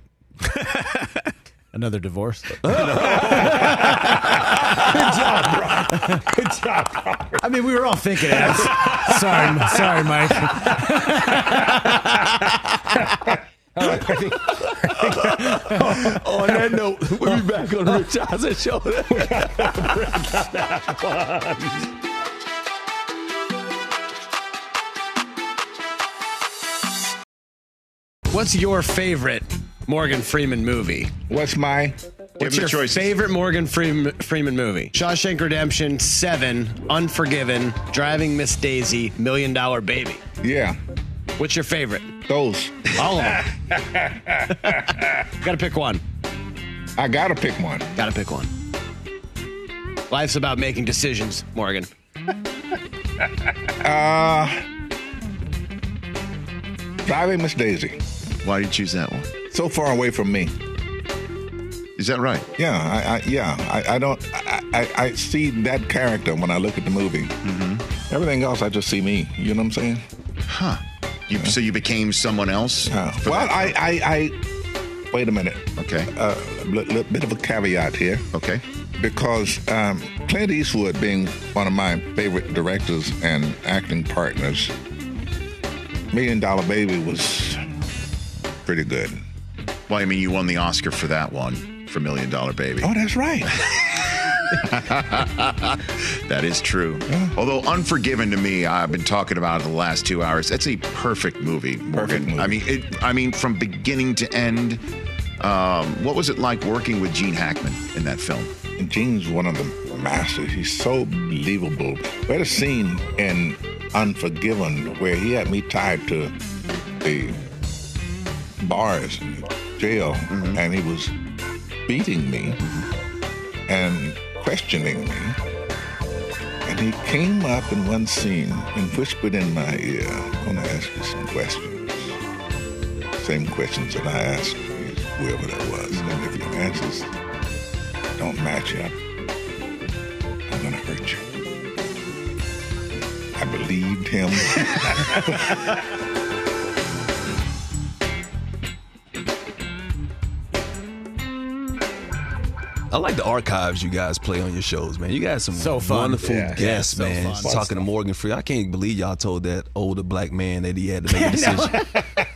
Another divorce? Good job, bro. Good job, bro. I mean, we were all thinking it. sorry, sorry, Mike. On that note, we'll be back on the Rich Eisen Show. What's your favorite Morgan Freeman movie? What's my? What's me your choices. favorite Morgan Freeman, Freeman movie? Shawshank Redemption, Seven, Unforgiven, Driving Miss Daisy, Million Dollar Baby. Yeah, What's your favorite? those. All of them. Got to pick one. I got to pick one. Got to pick one. Life's about making decisions, Morgan. Uh, Driving Miss Daisy. Why did you choose that one? So far away from me. Is that right? Yeah, I, I yeah, I, I don't. I, I, I see that character when I look at the movie. Mm-hmm. Everything else, I just see me. You know what I'm saying? Huh. You, so you became someone else? Uh, well, I, I, I. Wait a minute. Okay. A uh, little bit of a caveat here. Okay. Because um, Clint Eastwood, being one of my favorite directors and acting partners, Million Dollar Baby was pretty good. Well, I mean, you won the Oscar for that one, for Million Dollar Baby. Oh, that's right. That is true. Yeah. Although Unforgiven to me, I've been talking about it the last two hours. That's a perfect movie, Morgan. Perfect movie. I mean, it, I mean, from beginning to end. Um, what was it like working with Gene Hackman in that film? And Gene's one of the masters. He's so believable. We had a scene in Unforgiven where he had me tied to the bars in jail, mm-hmm. and he was beating me mm-hmm. and questioning me. And he came up in one scene and whispered in my ear, I'm going to ask you some questions. Same questions that I asked whoever that was. And if your answers don't match up, I'm going to hurt you. I believed him. I like the archives you guys play on your shows, man. You guys some so fun. wonderful yeah, guests, yeah, so man. fun. Talking to Morgan Freeman. I can't believe y'all told that older black man that he had to make a decision.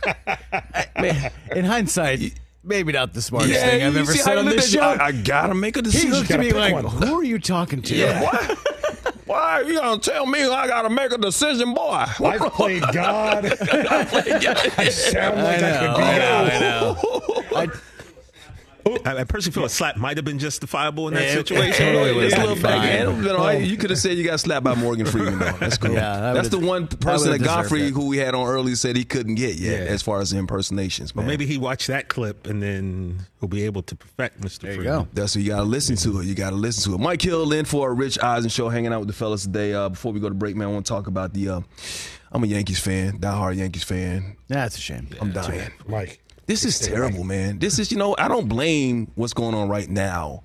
Man, in hindsight, maybe not the smartest yeah, thing I've ever said on this show. I, I gotta make a decision. He looked at me like, one. who are you talking to? Yeah. Why? Why you gonna tell me I gotta make a decision, boy? I played God. I, played God. I sound like I, I could be I know. I know. I, I personally feel a slap might have been justifiable in that Yeah, situation. it totally was It's a little fine. backhand. You, know, you could have said you got slapped by Morgan Freeman, though. That's cool. Yeah, that That's the one person that Godfrey, that. who we had on earlier, said he couldn't get yet, Yeah. as far as the impersonations. Well, Man. maybe he watched that clip and then he'll be able to perfect Mister There you Freeman. go. That's what you got to listen to it. You got to listen to it. Mike Hill in for a Rich Eisen show, hanging out with the fellas today. Uh, before we go to break, man, I want to talk about the. Uh, I'm a Yankees fan, diehard Yankees fan. That's a shame. I'm dying. Mike. This is terrible, man. This is, you know, I don't blame what's going on right now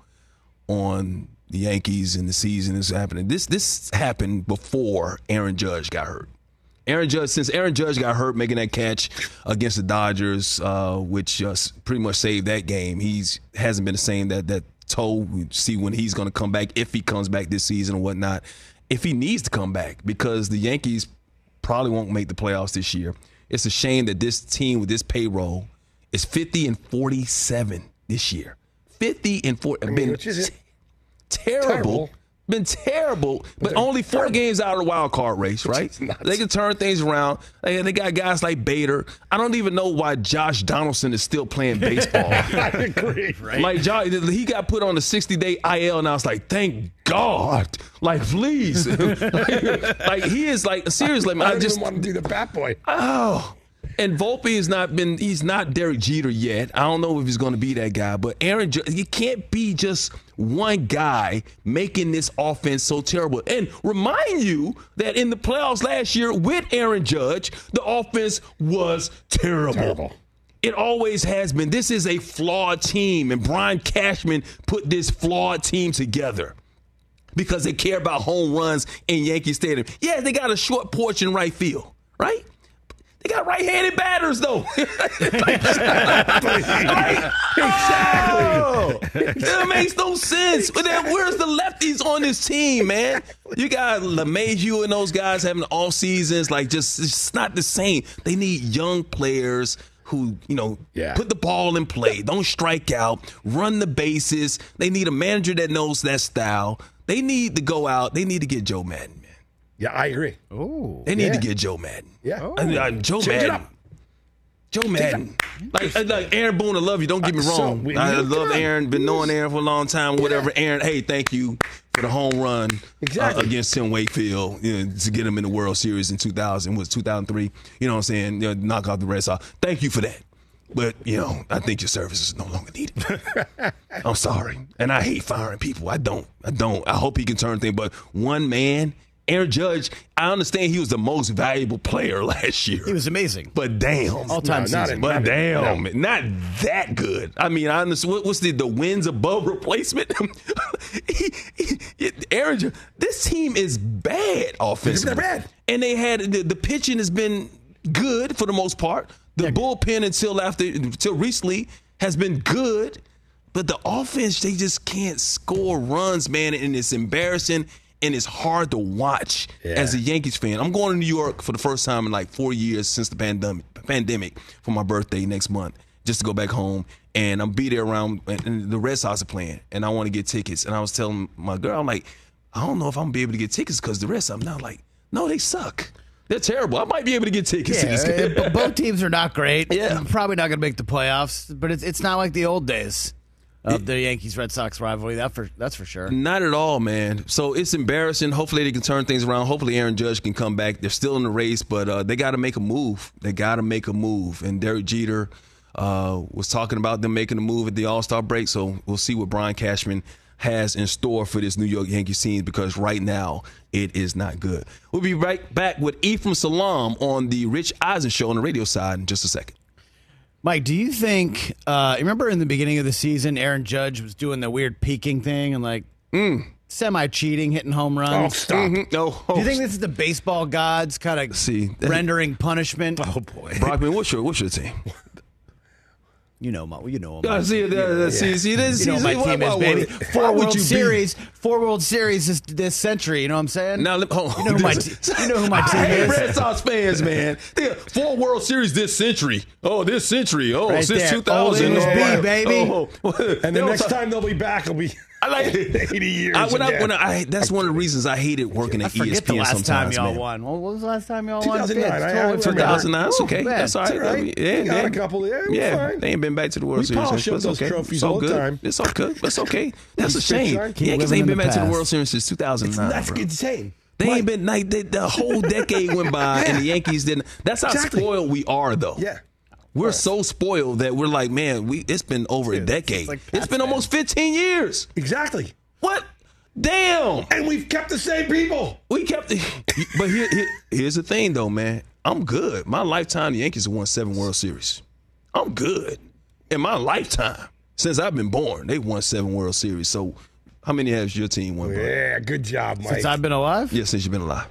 on the Yankees and the season is happening. This this happened before Aaron Judge got hurt. Aaron Judge, since Aaron Judge got hurt making that catch against the Dodgers, uh, which uh, pretty much saved that game, he's hasn't been the same. That that toe, we see when he's going to come back, if he comes back this season or whatnot, if he needs to come back, because the Yankees probably won't make the playoffs this year. It's a shame that this team with this payroll is fifty and forty-seven this year. fifty and forty. I mean, been which is terrible. terrible. Been terrible, but They're only four terrible. games out of the wild card race, right? They can turn things around. They, they got guys like Bader. I don't even know why Josh Donaldson is still playing baseball. I agree, right? Like, Josh, he got put on a sixty-day I L, and I was like, thank God. Like, please. like, like, he is like, seriously, man, I, I don't just even want to do the bat boy. Oh. And Volpe has not been, he's not Derek Jeter yet. I don't know if he's going to be that guy, but Aaron, you can't be just one guy making this offense so terrible. And remind you that in the playoffs last year with Aaron Judge, the offense was terrible. Terrible. It always has been. This is a flawed team, and Brian Cashman put this flawed team together because they care about home runs in Yankee Stadium. Yeah, they got a short porch in right field, right? They got right-handed batters, though. Exactly. Right? Oh, that makes no sense. But then where's the lefties on this team, man? You got LeMahieu and those guys having off seasons. Like, just it's just not the same. They need young players who, you know, yeah. put the ball in play, don't strike out, run the bases. They need a manager that knows that style. They need to go out. They need to get Joe Madden. Yeah, I agree. Oh, They need yeah. to get Joe Madden. Yeah. Oh. I mean, uh, Joe Change it Madden. up. Joe Madden. Like, like Aaron Boone, I love you. Don't get me So, wrong. we- I we- love come on. Aaron. Been knowing Aaron for a long time. Whatever. Aaron, hey, thank you for the home run Exactly. uh, against Tim Wakefield, you know, to get him in the World Series in two thousand. Was two thousand three. You know what I'm saying? You know, knock off the Red Sox. Thank you for that. but, you know, I think your service is no longer needed. I'm sorry. And I hate firing people. I don't. I don't. I hope he can turn things. But one man, Aaron Judge, I understand he was the most valuable player last year. He was amazing. But damn. All-time no, season. But not damn. No. Not that good. I mean, I understand. What, what's the, the wins above replacement? he, he, Aaron Judge, this team is bad offensively. They're bad. And they had, the, the pitching has been good for the most part. The yeah. bullpen until after, until recently has been good. But the offense, they just can't score runs, man. And it's embarrassing. And it's hard to watch yeah. as a Yankees fan. I'm going to New York for the first time in like four years since the pandemic, pandemic for my birthday next month, just to go back home. And I'm be there around, and the Red Sox are playing, and I want to get tickets. And I was telling my girl, I'm like, I don't know if I'm going to be able to get tickets because the Red Sox, I'm not like, no, they suck. They're terrible. I might be able to get tickets yeah, to this game. Both teams are not great. Yeah. Probably not going to make the playoffs, but it's, it's not like the old days. Of the Yankees-Red Sox rivalry, that for that's for sure. Not at all, man. So it's embarrassing. Hopefully they can turn things around. Hopefully Aaron Judge can come back. They're still in the race, but uh, they got to make a move. They got to make a move. And Derek Jeter uh, was talking about them making a move at the All-Star break, so we'll see what Brian Cashman has in store for this New York Yankees team because right now it is not good. We'll be right back with Ephraim Salaam on the Rich Eisen Show on the radio side in just a second. Mike, do you think, uh, remember in the beginning of the season, Aaron Judge was doing the weird peaking thing and like mm. semi-cheating, hitting home runs? Oh, stop. Mm-hmm. Oh, oh. Do you think this is the baseball gods kind of See, rendering punishment? Oh, boy. Brockman, what's your, what's your team? You know, my, you know, my, see, yeah, yeah. see, see, this, you know see, my team what, is, baby. What, four what World you Series, be? four World Series this, this century. You know what I'm saying? Now, hold on. You know who my, te- you know who my team I hate is. Red Sox fans, man. They got four World Series this century. Oh, this century. Oh, right since there. two thousand. Old Oh, B, baby. Oh, and the next talk- time they'll be back, it'll be. I like eighty years. I, when I, when I, that's one of the reasons I hated working at I forget E S P N the last sometimes, time y'all man. won. Well, what was the last time y'all two thousand nine. won? I, I two thousand nine. That's okay. Oh, That's all right. That's all right. I mean, yeah, we got yeah. a couple. Yeah, yeah. fine. They ain't been back to the World we Series. polish up That's those okay. trophies it's all all the good. time. It's all good. That's okay. That's a shame. Keep Yankees living ain't in been the back to the past. World Series since two thousand nine. That's bro. insane. They Mike. ain't been like they, the whole decade went by Yeah. and the Yankees didn't. That's how Exactly. spoiled we are, though. Yeah. We're so spoiled that we're like, man, we it's been over a Dude, decade. it's like It's Pats been almost fifteen years. Exactly. What? Damn. And we've kept the same people. We kept it. But here, here, here's the thing, though, man. I'm good. My lifetime, the Yankees have won seven World Series. I'm good. In my lifetime, since I've been born, they've won seven World Series. So how many has your team won? Bro? Yeah, good job, Mike. Since I've been alive? Yeah, since you've been alive.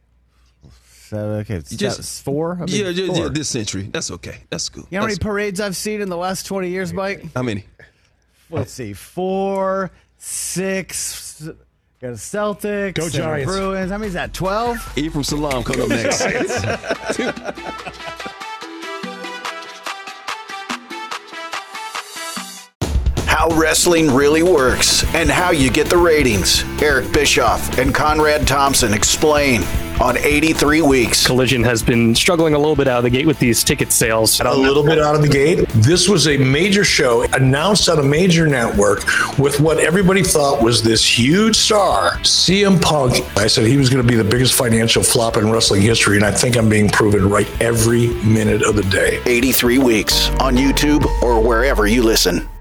So, okay, it's Just- just four? I mean, Yeah, yeah, four. yeah, this century. That's okay. That's good. You know how many That's- parades I've seen in the last twenty years, Mike? How many? Let's see. Four, six, got a Celtics. Go and a Giants. Bruins. How many is that? twelve? Ephraim Salaam coming up next. How wrestling really works and how you get the ratings. Eric Bischoff and Conrad Thompson explain on eighty-three weeks. Collision has been struggling a little bit out of the gate with these ticket sales. A little bit out of the gate. This was a major show announced on a major network with what everybody thought was this huge star, C M Punk. I said he was going to be the biggest financial flop in wrestling history, and I think I'm being proven right every minute of the day. eighty-three weeks on YouTube or wherever you listen.